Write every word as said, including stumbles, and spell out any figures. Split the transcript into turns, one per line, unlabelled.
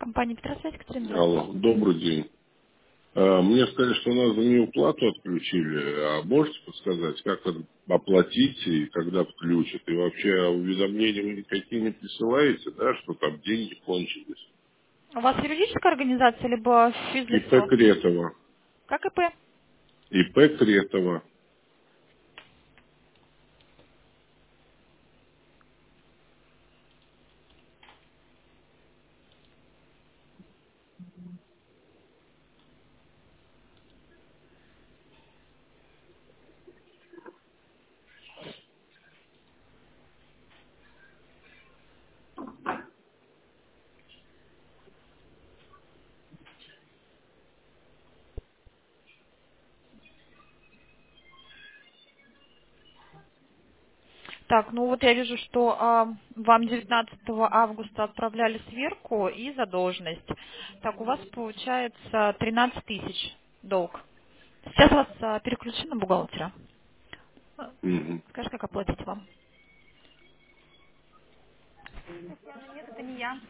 Компания Петросвязь, Катерина, здравствуйте.
Алло, добрый день. А, Мне сказали, что нас за неуплату отключили. А можете подсказать, как это оплатить и когда включат? И вообще уведомления вы никакие не присылаете, да, что там деньги кончились?
У вас юридическая организация, либо
ИП
физлицо?
Кретова.
Как ИП?
ИП Кретова.
Так, ну вот я вижу, что а, вам девятнадцатого августа отправляли сверку и задолженность. Так, у вас получается тринадцать тысяч долг. Сейчас вас а, переключу на бухгалтера. А,
Мгм.
Скажи, как оплатить вам? Нет, это не я.